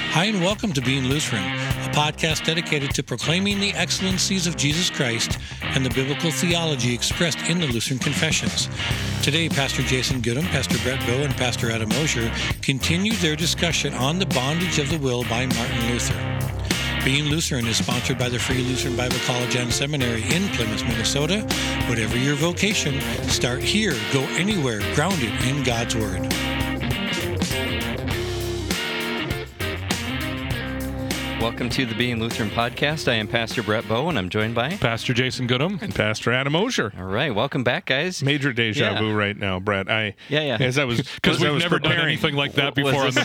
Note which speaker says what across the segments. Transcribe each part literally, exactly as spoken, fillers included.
Speaker 1: Hi, and welcome to Being Lutheran, a podcast dedicated to proclaiming the excellencies of Jesus Christ and the biblical theology expressed in the Lutheran confessions. Today, Pastor Jason Goodham, Pastor Brett Bowe, and Pastor Adam Mosher continue their discussion on the bondage of the will by Martin Luther. Being Lutheran is sponsored by the Free Lutheran Bible College and Seminary in Plymouth, Minnesota. Whatever your vocation, start here, go anywhere, grounded in God's Word.
Speaker 2: Welcome to the Being Lutheran podcast. I am Pastor Brett Bowe, and I'm joined by
Speaker 3: Pastor Jason Goodham
Speaker 4: and Pastor Adam Mosher.
Speaker 2: All right, welcome back, guys.
Speaker 4: Major deja
Speaker 2: yeah.
Speaker 4: vu right now, Brett. I
Speaker 2: yeah, yeah.
Speaker 4: As I was
Speaker 3: because we've never preparing. done anything like that before on the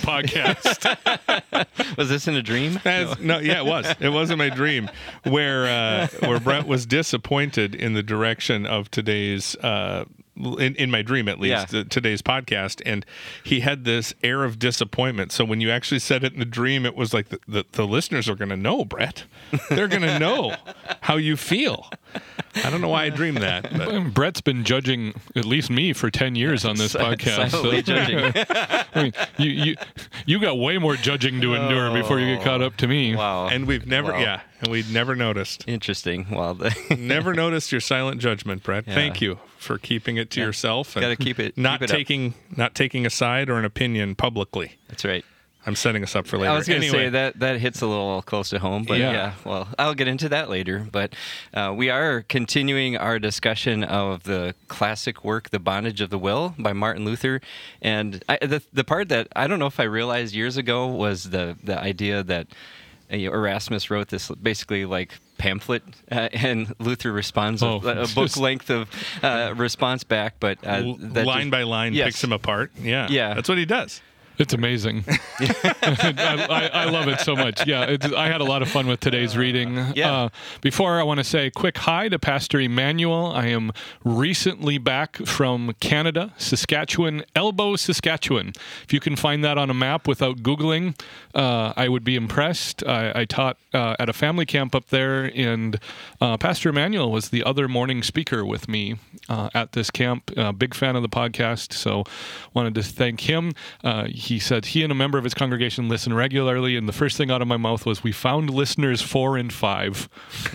Speaker 3: podcast.
Speaker 2: Was this in a dream?
Speaker 4: As, no, yeah, it was. It was in my dream, where uh, where Brett was disappointed in the direction of today's. Uh, In, in my dream, at least,
Speaker 2: yeah.
Speaker 4: uh, today's podcast, and he had this air of disappointment. So when you actually said it in the dream, it was like the, the, the listeners are going to know, Brett. They're going to know how you feel. I don't know why I dreamed that. But.
Speaker 3: Brett's been judging at least me for ten years on this
Speaker 2: Si-
Speaker 3: podcast.
Speaker 2: Silently
Speaker 3: so.
Speaker 2: judging.
Speaker 3: I mean, you, you you got way more judging to endure
Speaker 2: oh,
Speaker 3: before you get caught up to me.
Speaker 2: Wow.
Speaker 4: And we've never,
Speaker 2: wow.
Speaker 4: yeah, and we'd never noticed.
Speaker 2: Interesting. Well, the
Speaker 4: Never noticed your silent judgment, Brett.
Speaker 2: Yeah.
Speaker 4: Thank you for keeping it to
Speaker 2: Yeah.
Speaker 4: yourself.
Speaker 2: Gotta keep it-
Speaker 4: Not
Speaker 2: keep it up.
Speaker 4: taking, not taking a side or an opinion publicly.
Speaker 2: That's right.
Speaker 4: I'm setting us up for later.
Speaker 2: I was going to
Speaker 4: anyway.
Speaker 2: say that that hits a little close to home, but
Speaker 3: Yeah.
Speaker 2: yeah, well, I'll get into that later. But uh, we are continuing our discussion of the classic work, The Bondage of the Will by Martin Luther. And I, the the part that I don't know if I realized years ago was the, the idea that uh, Erasmus wrote this basically like pamphlet, uh, and Luther responds
Speaker 3: Oh,
Speaker 2: with a book length of uh, response back, but uh,
Speaker 4: L-
Speaker 2: that
Speaker 4: line
Speaker 2: just-
Speaker 4: by line
Speaker 2: yes.
Speaker 4: picks them apart. Yeah,
Speaker 2: Yeah.
Speaker 4: that's what he does.
Speaker 3: It's amazing. I, I, I love it so much. Yeah, it's, I had a lot of fun with today's reading.
Speaker 2: Yeah.
Speaker 3: Uh, before, I want to say a quick hi to Pastor Emmanuel. I am recently back from Canada, Saskatchewan, Elbow, Saskatchewan. If you can find that on a map without Googling, uh, I would be impressed. I, I taught uh, at a family camp up there, and uh, Pastor Emmanuel was the other morning speaker with me uh, at this camp. Uh, big fan of the podcast, so wanted to thank him. Uh, He said he and a member of his congregation listen regularly, and the first thing out of my mouth was, "We found listeners four and five."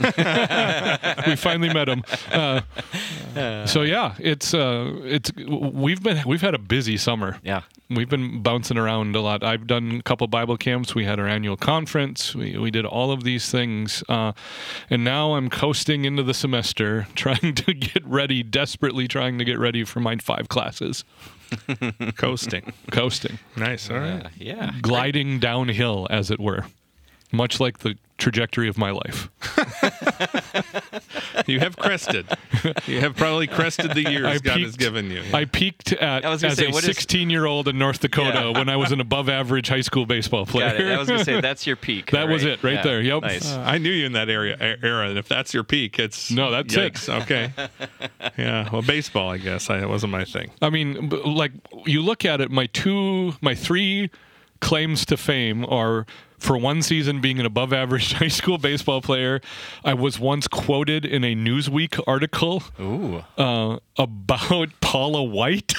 Speaker 3: We finally met him. Uh, so yeah, it's uh, it's we've been we've had a busy summer.
Speaker 2: Yeah.
Speaker 3: We've been bouncing around a lot. I've done a couple Bible camps. We had our annual conference. We we did all of these things, uh, and now I'm coasting into the semester, trying to get ready, desperately trying to get ready for my five classes.
Speaker 4: Coasting.
Speaker 3: Coasting.
Speaker 4: Nice. All right.
Speaker 2: Uh, yeah.
Speaker 3: Gliding downhill, as it were, much like the trajectory of my life.
Speaker 4: You have crested. You have probably crested the years
Speaker 3: I
Speaker 4: God has
Speaker 3: peaked-
Speaker 4: given you.
Speaker 3: I peaked at
Speaker 2: I was gonna
Speaker 3: as
Speaker 2: say,
Speaker 3: a
Speaker 2: what is-
Speaker 3: sixteen-year-old in North Dakota
Speaker 2: Yeah.
Speaker 3: when I was an above-average high school baseball player.
Speaker 2: Got it. I was going to say that's your peak.
Speaker 3: That was it right
Speaker 2: Yeah.
Speaker 3: there. Yep.
Speaker 2: Nice.
Speaker 4: Uh, I knew you in that area era, and if that's your peak, it's
Speaker 3: No, that's it.
Speaker 4: yikes. Okay. Yeah. Well, baseball, I guess. I, it wasn't my thing.
Speaker 3: I mean, b- like, you look at it, my two, my three claims to fame are, for one season, being an above-average high school baseball player. I was once quoted in a Newsweek article
Speaker 2: Ooh.
Speaker 3: uh, about Paula White.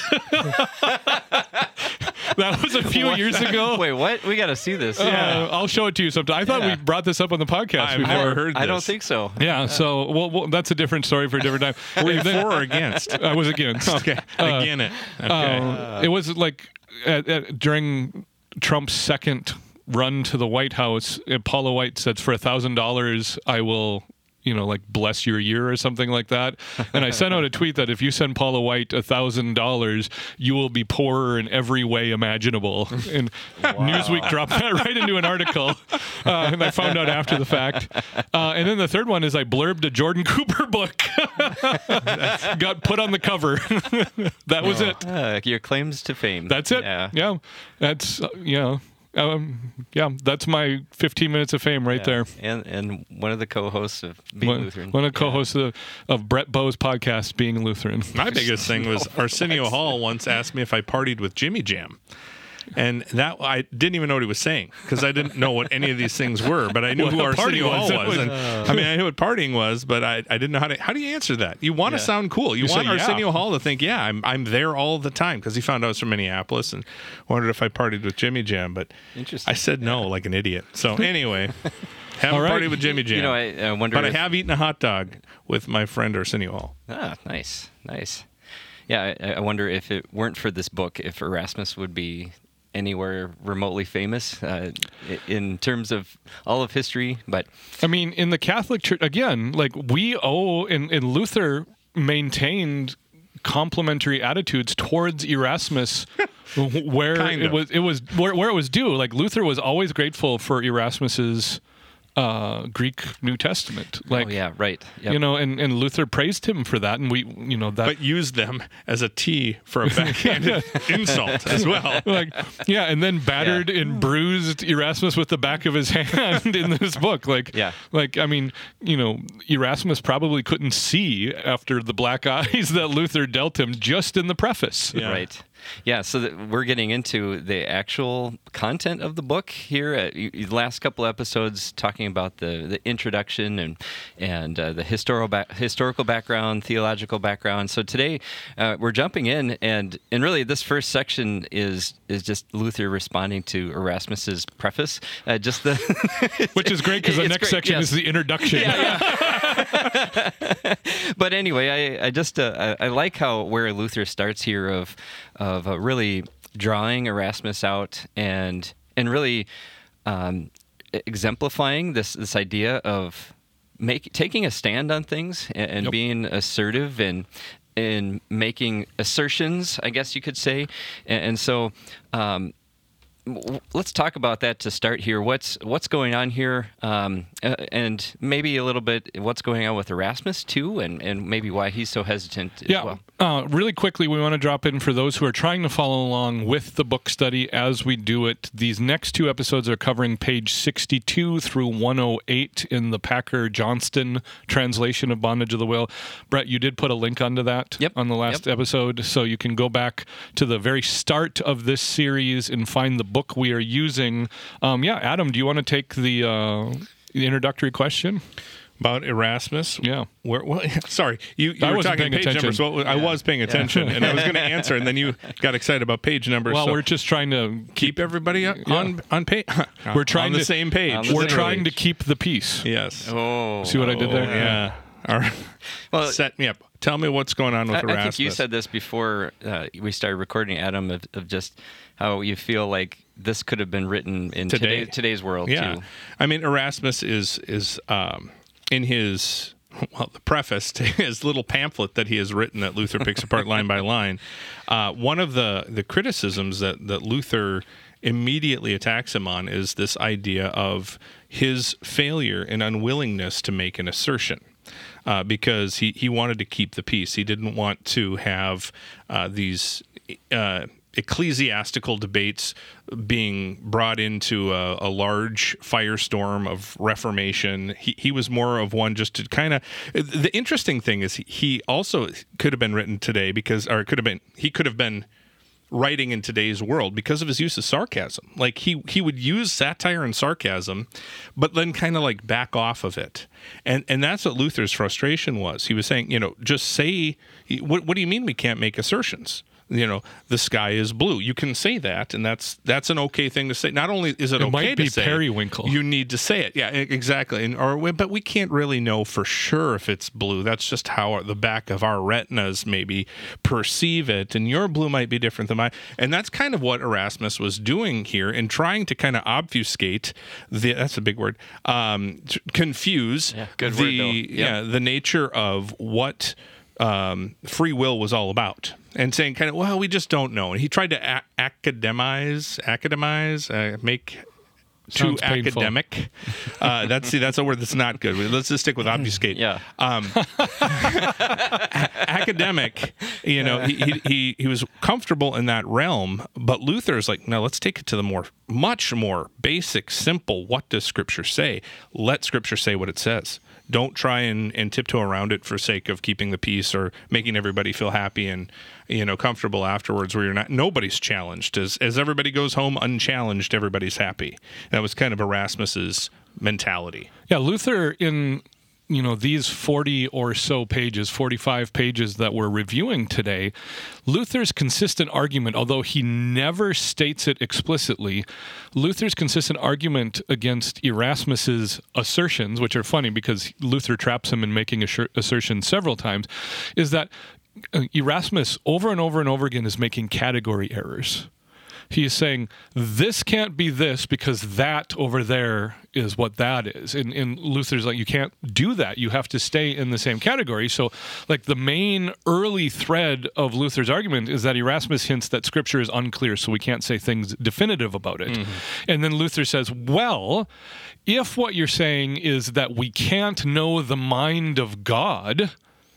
Speaker 3: That was a few years ago.
Speaker 2: Wait, what? We got to see this.
Speaker 3: Uh, I'll show it to you sometime. I thought
Speaker 2: Yeah.
Speaker 3: we brought this up on the podcast
Speaker 4: I've
Speaker 3: before.
Speaker 4: never heard this.
Speaker 2: I don't think so.
Speaker 3: Yeah, so well, well, that's a different story for a different time.
Speaker 4: Were you
Speaker 3: Then-
Speaker 4: for or against?
Speaker 3: I was against.
Speaker 4: Okay. Again it. Okay.
Speaker 3: Uh, it was like at, at, during Trump's second run to the White House, uh, Paula White said, "For a thousand dollars, I will." You know, like bless your year or something like that. And I sent out a tweet that if you send Paula White a thousand dollars, you will be poorer in every way imaginable. And Newsweek dropped that right into an article, uh, and I found out after the fact. Uh, and then the third one is I blurbed a Jordan Cooper book, got put on the cover. That was it.
Speaker 2: Uh, your claims to fame.
Speaker 3: That's it.
Speaker 2: Yeah.
Speaker 3: Yeah, that's uh, you know. Um, yeah, that's my fifteen minutes of fame right
Speaker 2: Yeah.
Speaker 3: there.
Speaker 2: And and one of the co-hosts of Being
Speaker 3: One,
Speaker 2: Lutheran.
Speaker 3: one of the co-hosts of, of Brett Bowe's podcast, Being Lutheran.
Speaker 4: My biggest thing was Arsenio Hall once asked me if I partied with Jimmy Jam. And that I didn't even know what he was saying because I didn't know what any of these things were, but I knew
Speaker 3: What
Speaker 4: who Arsenio Hall
Speaker 3: was.
Speaker 4: was. And, I mean, I knew what partying was, but I, I didn't know how to. How do you answer that? You want to
Speaker 2: Yeah.
Speaker 4: sound cool. You,
Speaker 3: You
Speaker 4: want
Speaker 3: say, yeah.
Speaker 4: Arsenio Hall to think, yeah, I'm I'm there all the time because he found out I was from Minneapolis and wondered if I partied with Jimmy Jam, but
Speaker 2: Interesting.
Speaker 4: I said no like an idiot. So anyway, haven't
Speaker 3: All right.
Speaker 4: partied with Jimmy Jam.
Speaker 2: You know, I, I wonder
Speaker 4: but
Speaker 2: if,
Speaker 4: I have eaten a hot dog with my friend Arsenio Hall.
Speaker 2: Ah, nice, nice. Yeah, I, I wonder if it weren't for this book, if Erasmus would be anywhere remotely famous uh, i- in terms of all of history. But
Speaker 3: I mean, in the Catholic Church, again, like we owe, and, and Luther maintained complimentary attitudes towards Erasmus, where
Speaker 4: Kind
Speaker 3: it
Speaker 4: of.
Speaker 3: was it was where, where it was due. Like Luther was always grateful for Erasmus's uh, Greek New Testament. Like,
Speaker 2: oh yeah, right. Yep.
Speaker 3: you know, and, and Luther praised him for that, and we, you know, that.
Speaker 4: But used them as a T for a backhanded insult as well.
Speaker 3: Like, yeah, and then battered and bruised Erasmus with the back of his hand in this book. Like,
Speaker 2: Yeah.
Speaker 3: like I mean, you know, Erasmus probably couldn't see after the black eyes that Luther dealt him just in the preface.
Speaker 4: Yeah.
Speaker 2: Right. Yeah, so that we're getting into the actual content of the book here. Uh, you, you- the last couple episodes talking about the, the introduction and and uh, the historical ba- historical background, theological background. So today uh, we're jumping in, and and really this first section is is just Luther responding to Erasmus's preface. Uh, just the
Speaker 3: Which is great because the
Speaker 2: It's
Speaker 3: next
Speaker 2: great,
Speaker 3: section
Speaker 2: yes.
Speaker 3: is the introduction.
Speaker 2: But anyway, I, I just uh, I, I like how where Luther starts here of of uh, really drawing Erasmus out and and really um, exemplifying this this idea of make taking a stand on things and, and
Speaker 3: Yep.
Speaker 2: being assertive and and making assertions, I guess you could say, and, and so. Um, w- Let's talk about that to start here. What's what's going on here, um, uh, and maybe a little bit what's going on with Erasmus too, and, and maybe why he's so hesitant as
Speaker 3: Yeah.
Speaker 2: well.
Speaker 3: Uh, really quickly, we want to drop in for those who are trying to follow along with the book study as we do it. These next two episodes are covering page sixty-two through one oh eight in the Packer Johnston translation of Bondage of the Will. Brett, you did put a link onto that
Speaker 2: Yep.
Speaker 3: on the last
Speaker 2: Yep.
Speaker 3: episode, so you can go back to the very start of this series and find the book we are using. Um, yeah, Adam, do you want to take the, uh, the introductory question?
Speaker 4: About Erasmus.
Speaker 3: Yeah.
Speaker 4: Where, well, sorry, you, you
Speaker 3: I
Speaker 4: were
Speaker 3: wasn't
Speaker 4: talking
Speaker 3: paying
Speaker 4: page
Speaker 3: attention.
Speaker 4: numbers. Well, I was paying attention, and I was going to answer, and then you got excited about page numbers.
Speaker 3: Well,
Speaker 4: so
Speaker 3: we're just trying to
Speaker 4: keep everybody on on, on page.
Speaker 3: We're trying
Speaker 4: on the
Speaker 3: to-
Speaker 4: same page.
Speaker 2: on the
Speaker 3: We're
Speaker 2: same
Speaker 3: trying to
Speaker 2: page.
Speaker 3: keep the peace.
Speaker 4: Yes.
Speaker 2: Oh,
Speaker 3: See what I did there?
Speaker 4: Yeah. All right.
Speaker 2: Well,
Speaker 4: Set me up. Tell me what's going on with
Speaker 2: I,
Speaker 4: Erasmus.
Speaker 2: I think you said this before uh, we started recording, Adam, of, of just how you feel like this could have been written in
Speaker 4: Today.
Speaker 2: today, today's world
Speaker 4: Yeah.
Speaker 2: too.
Speaker 4: I mean, Erasmus is is um, in his well, the preface to his little pamphlet that he has written that Luther picks apart line by line. Uh, one of the the criticisms that that Luther immediately attacks him on is this idea of his failure and unwillingness to make an assertion. Uh, because he, he wanted to keep the peace. He didn't want to have uh, these uh, ecclesiastical debates being brought into a, a large firestorm of Reformation. He, he was more of one just to kind of. The interesting thing is he also could have been written today because, or it could have been, he could have been writing in today's world because of his use of sarcasm. Like he he would use satire and sarcasm, but then kind of like back off of it. And and that's what Luther's frustration was. He was saying, you know, just say, what what do you mean we can't make assertions? You know, the sky is blue. You can say that, and that's that's an okay thing to say. Not only is it,
Speaker 3: It
Speaker 4: okay
Speaker 3: might
Speaker 4: to
Speaker 3: be
Speaker 4: say,
Speaker 3: periwinkle.
Speaker 4: you need to say it. Yeah, e- exactly. And or but we can't really know for sure if it's blue. That's just how our, the back of our retinas maybe perceive it. And your blue might be different than mine. And that's kind of what Erasmus was doing here in trying to kind of obfuscate the. That's a big word. Um, t- confuse
Speaker 2: Yeah, good
Speaker 4: the
Speaker 2: word, though. Yep.
Speaker 4: yeah the nature of what um, free will was all about. And saying kind of, well, we just don't know. And he tried to a- academize, academize, uh, make too
Speaker 3: Sounds painful.
Speaker 4: academic. Uh, that's see, that's a word that's not good. Let's just stick with obfuscate.
Speaker 2: Yeah.
Speaker 4: Um, academic, you know, he, he he he was comfortable in that realm, but Luther's like, no, let's take it to the more, much more basic, simple. What does Scripture say? Let Scripture say what it says. Don't try and, and tiptoe around it for sake of keeping the peace or making everybody feel happy and, you know, comfortable afterwards where you're not, nobody's challenged. As, as everybody goes home unchallenged, everybody's happy. That was kind of Erasmus's mentality.
Speaker 3: Yeah, Luther in... you know, these forty or so pages, forty-five pages that we're reviewing today, Luther's consistent argument, although he never states it explicitly, Luther's consistent argument against Erasmus's assertions, which are funny because Luther traps him in making assur- assertions several times, is that Erasmus over and over and over again is making category errors. He is saying, this can't be this because that over there is what that is. And, and Luther's like, you can't do that. You have to stay in the same category. So, like, the main early thread of Luther's argument is that Erasmus hints that Scripture is unclear, so we can't say things definitive about it. Mm-hmm. And then Luther says, well, if what you're saying is that we can't know the mind of God,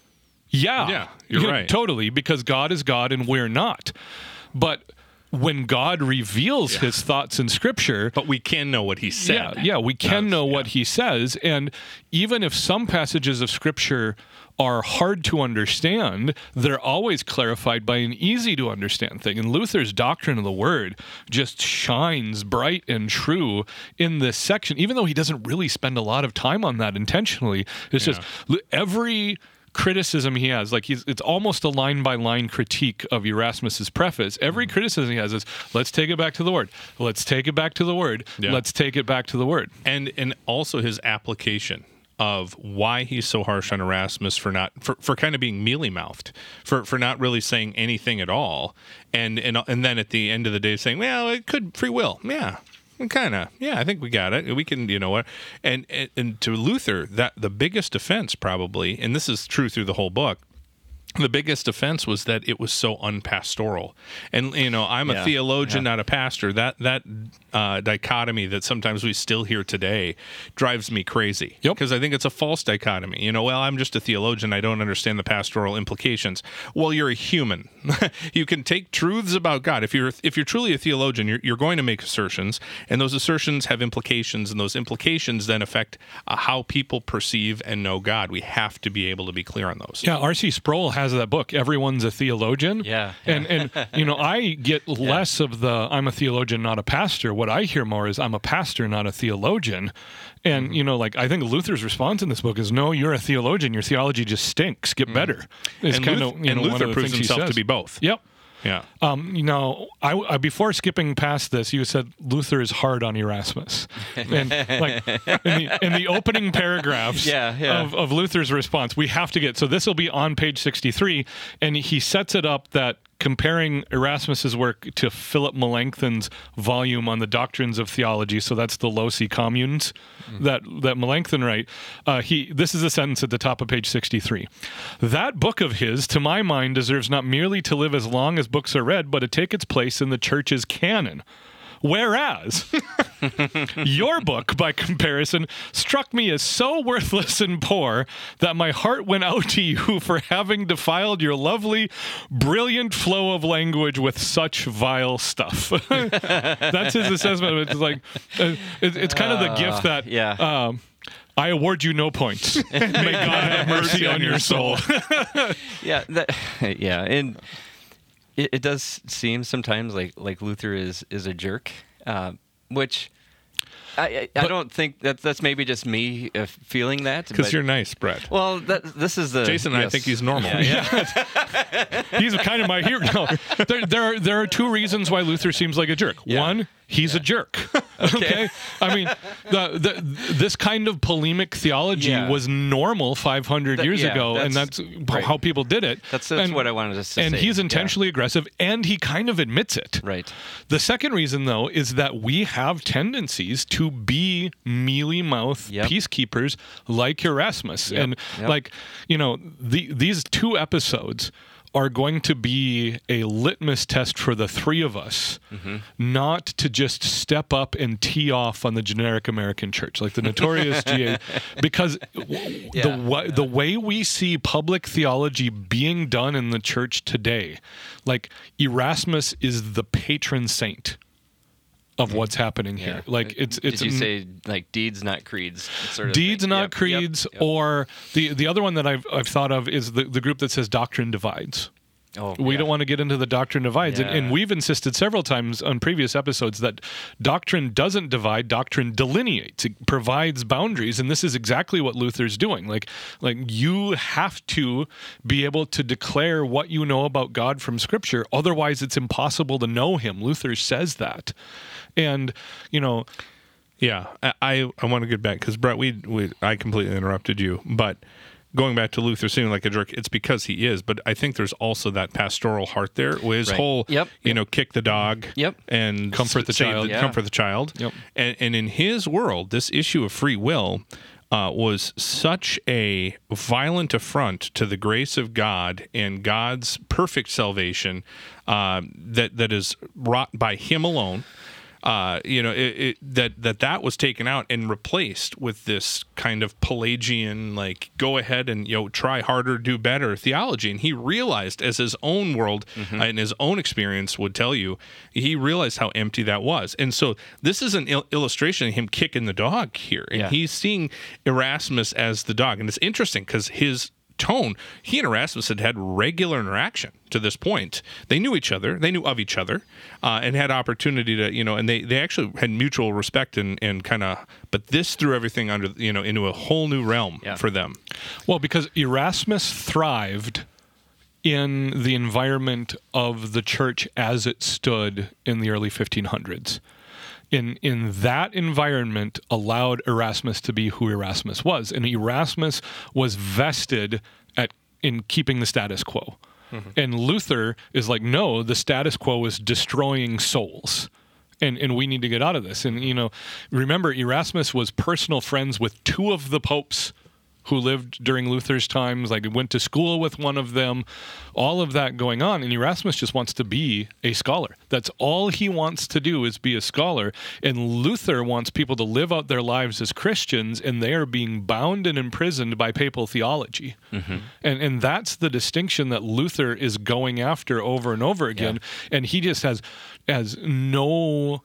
Speaker 3: yeah,
Speaker 4: yeah you're
Speaker 3: yeah,
Speaker 4: right.
Speaker 3: Totally, because God is God and we're not. But when God reveals yeah. his thoughts in Scripture...
Speaker 4: But we can know what he said.
Speaker 3: Yeah, yeah we can That's, know what yeah. he says. And even if some passages of Scripture are hard to understand, they're always clarified by an easy-to-understand thing. And Luther's doctrine of the Word just shines bright and true in this section, even though he doesn't really spend a lot of time on that intentionally. It's yeah. just every... criticism he has, like he's it's almost a line-by-line critique of Erasmus's preface. Every criticism he has is, let's take it back to the Word. Let's take it back to the Word. Yeah. Let's take it back to the Word.
Speaker 4: And and also his application of why he's so harsh on Erasmus for not for, for kind of being mealy-mouthed, for for not really saying anything at all. And and and then at the end of the day saying, well, it could free will. Yeah. Kind of, yeah. I think we got it. We can, you know what? And, and and to Luther, that the biggest offense probably, and this is true through the whole book, the biggest offense was that it was so unpastoral. And, you know, I'm a yeah, theologian, yeah. not a pastor. That that uh, dichotomy that sometimes we still hear today drives me crazy.
Speaker 3: Yep.
Speaker 4: Because I think it's a false dichotomy. You know, well, I'm just a theologian. I don't understand the pastoral implications. Well, you're a human. You can take truths about God. If you're if you're truly a theologian, you're, you're going to make assertions, and those assertions have implications, and those implications then affect uh, how people perceive and know God. We have to be able to be clear on those.
Speaker 3: Yeah, R C Sproul has that book, Everyone's a Theologian.
Speaker 2: Yeah.
Speaker 3: And, and you know, I get less yeah. of the I'm a theologian, not a pastor. What I hear more is I'm a pastor, not a theologian. And, mm-hmm. you know, like, I think Luther's response in this book is, no, you're a theologian. Your theology just stinks. Get mm-hmm. better. It's
Speaker 4: and
Speaker 3: kind
Speaker 4: Luther,
Speaker 3: of, you
Speaker 4: and
Speaker 3: know,
Speaker 4: Luther proves himself to be both.
Speaker 3: Yep.
Speaker 4: Yeah.
Speaker 3: Um, you know, I, I before skipping past this, you said Luther is hard on Erasmus, and like in the, in the opening paragraphs
Speaker 2: yeah, yeah.
Speaker 3: Of, of Luther's response, we have to get. So this will be on page sixty-three, and he sets it up that comparing Erasmus's work to Philip Melanchthon's volume on the doctrines of theology. So that's the Loci Communes mm. that that Melanchthon wrote. Uh, he this is a sentence at the top of page sixty-three. That book of his, to my mind, deserves not merely to live as long as books are read, but to take its place in the church's canon. Whereas your book, by comparison, struck me as so worthless and poor that my heart went out to you for having defiled your lovely, brilliant flow of language with such vile stuff. That's his assessment. It's like uh, it, it's kind of the gift that.
Speaker 2: Yeah.
Speaker 3: Um, I award you no points. May God have mercy on your soul.
Speaker 2: yeah, that, yeah, and it, it does seem sometimes like, like Luther is is a jerk, uh, which I I, but, I don't think that that's maybe just me uh, feeling that.
Speaker 4: Because you're nice, Brett.
Speaker 2: Well, that, this is the
Speaker 4: Jason. And
Speaker 2: yes.
Speaker 4: I think he's normal.
Speaker 2: Yeah, yeah.
Speaker 3: He's kind of my hero. No, there, there are there are two reasons why Luther seems like a jerk.
Speaker 2: Yeah.
Speaker 3: One, he's
Speaker 2: yeah.
Speaker 3: a jerk.
Speaker 2: Okay.
Speaker 3: okay, I mean, the, the this kind of polemic theology
Speaker 2: yeah.
Speaker 3: was normal five hundred
Speaker 2: that,
Speaker 3: years
Speaker 2: yeah,
Speaker 3: ago,
Speaker 2: that's,
Speaker 3: and that's
Speaker 2: right.
Speaker 3: how people did it.
Speaker 2: That's, that's
Speaker 3: and,
Speaker 2: what I wanted to say.
Speaker 3: And he's intentionally
Speaker 2: yeah.
Speaker 3: aggressive, and he kind of admits it.
Speaker 2: Right.
Speaker 3: The second reason, though, is that we have tendencies to be mealy-mouthed
Speaker 2: yep.
Speaker 3: peacekeepers like Erasmus,
Speaker 2: yep.
Speaker 3: and
Speaker 2: yep.
Speaker 3: like you know, the, these two episodes are going to be a litmus test for the three of us, mm-hmm. not to just step up and tee off on the generic American church, like the notorious G A, because yeah, the wa-
Speaker 2: yeah.
Speaker 3: the way we see public theology being done in the church today, like Erasmus is the patron saint of what's happening here. Like it's it's
Speaker 2: Did you say like deeds, not creeds? Sort of
Speaker 3: deeds,
Speaker 2: thing.
Speaker 3: not
Speaker 2: Yep,
Speaker 3: creeds,
Speaker 2: yep, yep.
Speaker 3: or the the other one that I've I've thought of is the the group that says doctrine divides.
Speaker 2: Oh,
Speaker 3: We
Speaker 2: yeah.
Speaker 3: don't want to get into the doctrine divides. And, and
Speaker 2: Yeah.
Speaker 3: we've insisted several times on previous episodes that doctrine doesn't divide, doctrine delineates. It provides boundaries, and this is exactly what Luther's doing. Like, like you have to be able to declare what you know about God from Scripture. Otherwise, it's impossible to know him. Luther says that. And, you know,
Speaker 4: Yeah, I I, I want to get back because Brett, we, we I completely interrupted you, but going back to Luther seeming like a jerk, it's because he is. But I think there's also that pastoral heart there. With his
Speaker 2: Right.
Speaker 4: whole,
Speaker 2: Yep.
Speaker 4: you know, kick the dog,
Speaker 2: Yep.
Speaker 4: and
Speaker 3: Comfort the
Speaker 4: save
Speaker 3: child.
Speaker 2: Yeah.
Speaker 4: comfort the child.
Speaker 3: Yep.
Speaker 4: And, and in his world, this issue of free will uh, was such a violent affront to the grace of God and God's perfect salvation uh, that that is wrought by Him alone. Uh, you know, it, it, that that that was taken out and replaced with this kind of Pelagian, like, go ahead and, you know, try harder, do better theology. And he realized, as his own world
Speaker 2: Mm-hmm.
Speaker 4: uh, and his own experience would tell you, he realized how empty that was. And so this is an il- illustration of him kicking the dog here. And
Speaker 2: Yeah.
Speaker 4: he's seeing Erasmus as the dog. And it's interesting because his tone, he and Erasmus had had regular interaction to this point. They knew each other, they knew of each other, uh, and had opportunity to, you know, and they, they actually had mutual respect and, and kind of, but this threw everything under, you know, into a whole new realm
Speaker 2: Yeah.
Speaker 4: for them.
Speaker 3: well, because Erasmus thrived in the environment of the church as it stood in the early fifteen hundreds. In in that environment allowed Erasmus to be who Erasmus was, and Erasmus was vested at in keeping the status quo. And Luther is like, no, the status quo is destroying souls. And and we need to get out of this. And, you know, remember, Erasmus was personal friends with two of the popes who lived during Luther's times, like went to school with one of them, all of that going on. And Erasmus just wants to be a scholar. That's all he wants to do, is be a scholar. And Luther wants people to live out their lives as Christians, and they are being bound and imprisoned by papal theology.
Speaker 2: Mm-hmm.
Speaker 3: And and that's the distinction that Luther is going after over and over again. And he just has has no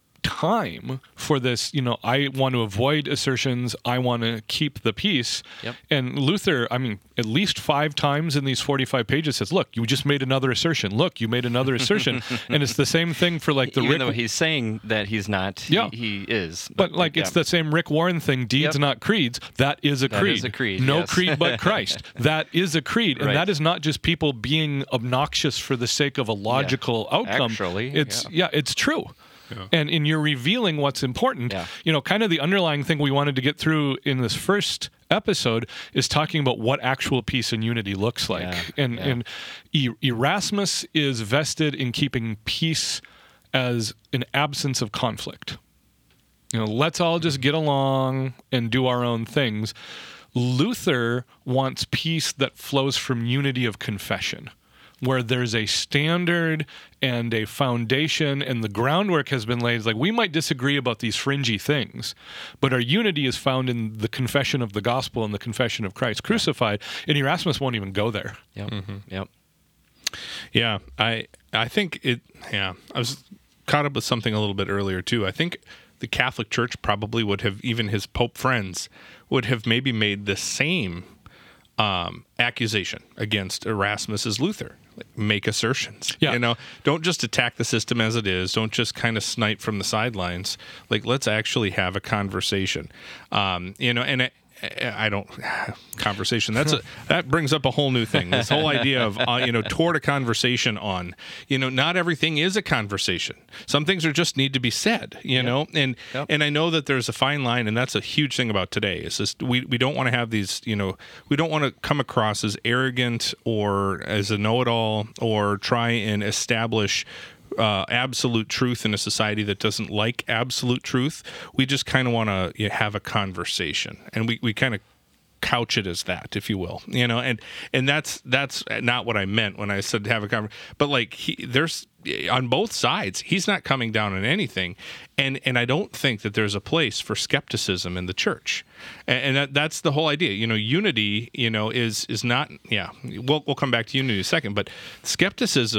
Speaker 3: time for this, you know, I want to avoid assertions, I want to keep the peace.
Speaker 2: Yep.
Speaker 3: And Luther, I mean, at least five times in these forty-five pages says, look, you just made another assertion. Look, you made another assertion. And it's the same thing for like the
Speaker 2: Even
Speaker 3: Rick,
Speaker 2: though he's saying that he's not,
Speaker 3: Yeah.
Speaker 2: he, he is.
Speaker 3: but like it's
Speaker 2: yeah.
Speaker 3: the same Rick Warren thing, deeds
Speaker 2: Yep.
Speaker 3: not creeds. That is a
Speaker 2: That
Speaker 3: creed.
Speaker 2: is a creed,
Speaker 3: No
Speaker 2: yes.
Speaker 3: creed but Christ. That is a creed. And
Speaker 2: Right.
Speaker 3: that is not just people being obnoxious for the sake of a logical outcome.
Speaker 2: Actually,
Speaker 3: it's
Speaker 2: yeah.
Speaker 3: yeah, it's true. And in you're revealing what's important,
Speaker 2: Yeah.
Speaker 3: you know, kind of the underlying thing we wanted to get through in this first episode is talking about what actual peace and unity looks like.
Speaker 2: Yeah,
Speaker 3: And
Speaker 2: yeah.
Speaker 3: and E- Erasmus is vested in keeping peace as an absence of conflict. You know, let's all just get along and do our own things. Luther wants peace that flows from unity of confession, where there's a standard and a foundation and the groundwork has been laid. It's like, we might disagree about these fringy things, but our unity is found in the confession of the gospel and the confession of Christ crucified. And Erasmus won't even go there.
Speaker 2: Yep. Yep.
Speaker 4: Yeah, I I think it. Yeah, I was caught up with something a little bit earlier too. I think the Catholic Church probably would have, even his Pope friends would have maybe made the same um, accusation against Erasmus as Luther. Like, make assertions.
Speaker 3: Yeah.
Speaker 4: You know, don't just attack the system as it is. Don't just kind of snipe from the sidelines. Like, let's actually have a conversation. Um, you know, and. It, I don't conversation. That's a that brings up a whole new thing. This whole idea of uh, you know toward a conversation on you know not everything is a conversation. Some things are just need to be said. You know, and
Speaker 2: Yep.
Speaker 4: and I know that there's a fine line, and that's a huge thing about today. Is just we we don't want to have these you know we don't want to come across as arrogant or as a know-it-all or try and establish Uh, absolute truth in a society that doesn't like absolute truth. We just kind of want to you know, have a conversation, and we, we kind of couch it as that, if you will, you know, and and that's that's not what I meant when I said have a conversation. But like he, there's on both sides, he's not coming down on anything, and and I don't think that there's a place for skepticism in the church, and, and that that's the whole idea. You know, unity, you know, is is not yeah. We'll we'll come back to unity in a second, but skepticism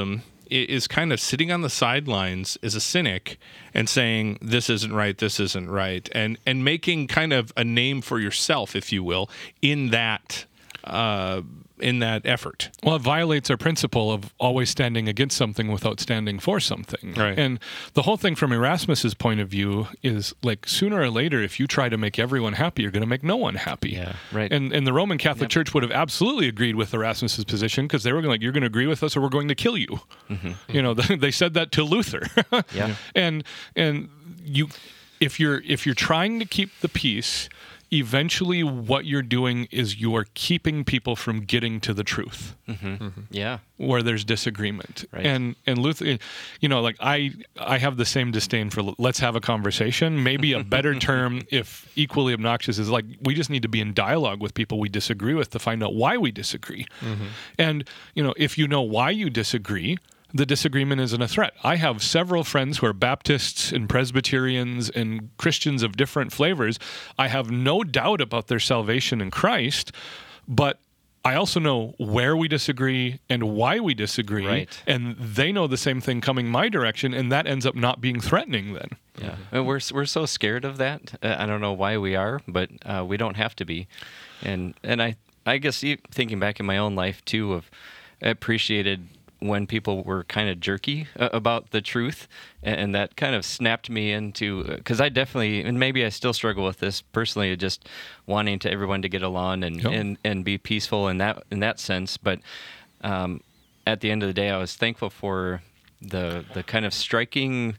Speaker 4: is kind of sitting on the sidelines as a cynic and saying, this isn't right, this isn't right, and and making kind of a name for yourself, if you will, in that uh, in that effort.
Speaker 3: Well, it violates our principle of always standing against something without standing for something.
Speaker 4: Right.
Speaker 3: And the whole thing from Erasmus's point of view is like sooner or later, if you try to make everyone happy, you're going to make no one happy.
Speaker 2: Yeah, right.
Speaker 3: And and the Roman Catholic
Speaker 2: Yep.
Speaker 3: Church would have absolutely agreed with Erasmus's position because they were like, you're going to agree with us or we're going to kill you.
Speaker 2: Mm-hmm.
Speaker 3: You know, they said that to Luther.
Speaker 2: Yeah.
Speaker 3: And and you, if you're if you're trying to keep the peace, eventually what you're doing is you're keeping people from getting to the truth
Speaker 2: Yeah.
Speaker 3: where there's disagreement.
Speaker 2: Right.
Speaker 3: And and Luther, you know, like I I have the same disdain for let's have a conversation. Maybe a better term, if equally obnoxious, is like we just need to be in dialogue with people we disagree with to find out why we disagree. And, you know, if you know why you disagree, the disagreement isn't a threat. I have several friends who are Baptists and Presbyterians and Christians of different flavors. I have no doubt about their salvation in Christ, but I also know where we disagree and why we disagree.
Speaker 2: Right.
Speaker 3: And they know the same thing coming my direction, and that ends up not being threatening then.
Speaker 2: Yeah, and we're we're so scared of that. Uh, I don't know why we are, but uh, we don't have to be. And and I I guess e- thinking back in my own life too, of I appreciated when people were kind of jerky uh, about the truth, and, and that kind of snapped me into, because I definitely, and maybe I still struggle with this personally, just wanting to everyone to get along and,
Speaker 3: Yep.
Speaker 2: and, and be peaceful in that in that sense. But um, at the end of the day, I was thankful for the the kind of striking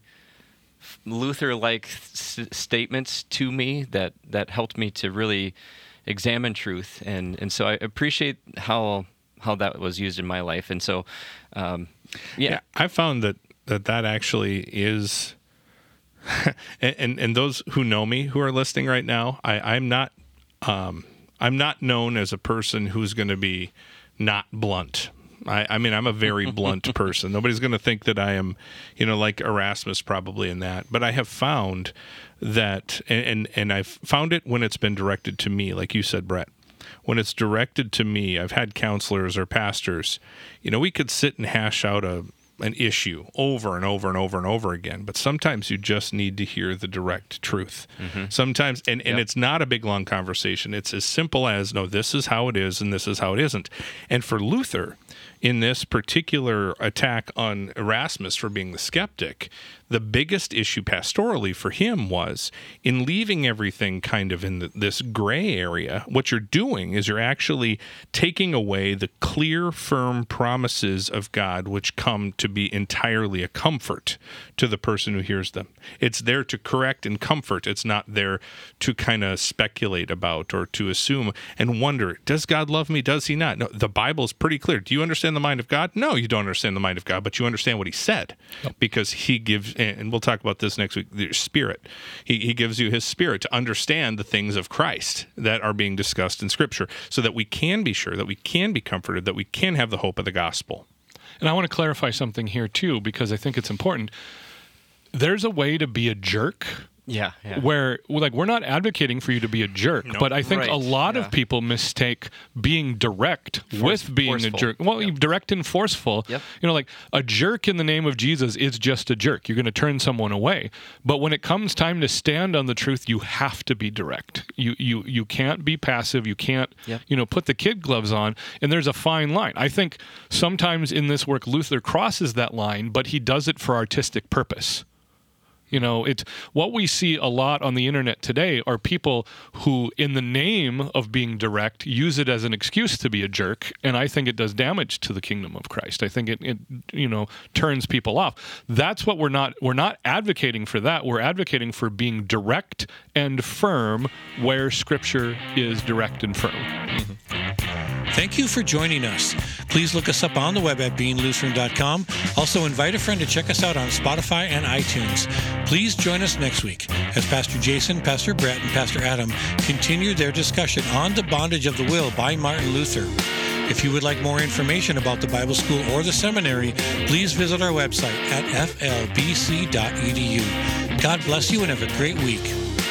Speaker 2: Luther-like s- statements to me that, that helped me to really examine truth, and and so I appreciate how how that was used in my life, and so um, yeah.
Speaker 4: Yeah, I found that that, that actually is, and, and and those who know me who are listening right now, I, I'm not um, I'm not known as a person who's going to be not blunt. I, I mean, I'm a very blunt person. Nobody's going to think that I am, you know, like Erasmus probably in that. But I have found that, and, and, and I've found it when it's been directed to me, like you said, Brett. When it's directed to me, I've had counselors or pastors, you know, we could sit and hash out a an issue over and over and over and over again, but sometimes you just need to hear the direct truth. Mm-hmm. Sometimes, and, and
Speaker 2: Yep.
Speaker 4: it's not a big, long conversation. It's as simple as, no, this is how it is and this is how it isn't. And for Luther, in this particular attack on Erasmus for being the skeptic, the biggest issue pastorally for him was in leaving everything kind of in the, this gray area. What you're doing is you're actually taking away the clear, firm promises of God, which come to be entirely a comfort to the person who hears them. It's there to correct and comfort. It's not there to kind of speculate about or to assume and wonder, does God love me? Does he not? No, the Bible is pretty clear. Do you understand the mind of God? No, you don't understand the mind of God, but you understand what he said, because he gives, and we'll talk about this next week, the spirit. He, he gives you his spirit to understand the things of Christ that are being discussed in Scripture, so that we can be sure, that we can be comforted, that we can have the hope of the gospel.
Speaker 3: And I want to clarify something here too, because I think it's important. There's a way to be a jerk
Speaker 2: Yeah, yeah.
Speaker 3: where, like, we're not advocating for you to be a jerk, but I think
Speaker 2: Right,
Speaker 3: a lot
Speaker 2: yeah.
Speaker 3: of people mistake being direct with being
Speaker 2: forceful.
Speaker 3: a jerk. Well,
Speaker 2: Yep.
Speaker 3: direct and forceful.
Speaker 2: Yep.
Speaker 3: You know, like a jerk in the name of Jesus is just a jerk. You're going to turn someone away. But when it comes time to stand on the truth, you have to be direct. You you you can't be passive. You can't,
Speaker 2: Yep.
Speaker 3: you know, put the kid gloves on. And there's a fine line. I think sometimes in this work, Luther crosses that line, but he does it for artistic purpose. You know, it's what we see a lot on the internet today are people who, in the name of being direct, use it as an excuse to be a jerk, and I think it does damage to the kingdom of Christ. I think it, it you know, turns people off. That's what we're not we're not advocating for that. We're advocating for being direct and firm where Scripture is direct and firm.
Speaker 1: Thank you for joining us. Please look us up on the web at being lutheran dot com. Also, invite a friend to check us out on Spotify and iTunes. Please join us next week as Pastor Jason, Pastor Brett, and Pastor Adam continue their discussion on The Bondage of the Will by Martin Luther. If you would like more information about the Bible School or the seminary, please visit our website at f l b c dot e d u. God bless you and have a great week.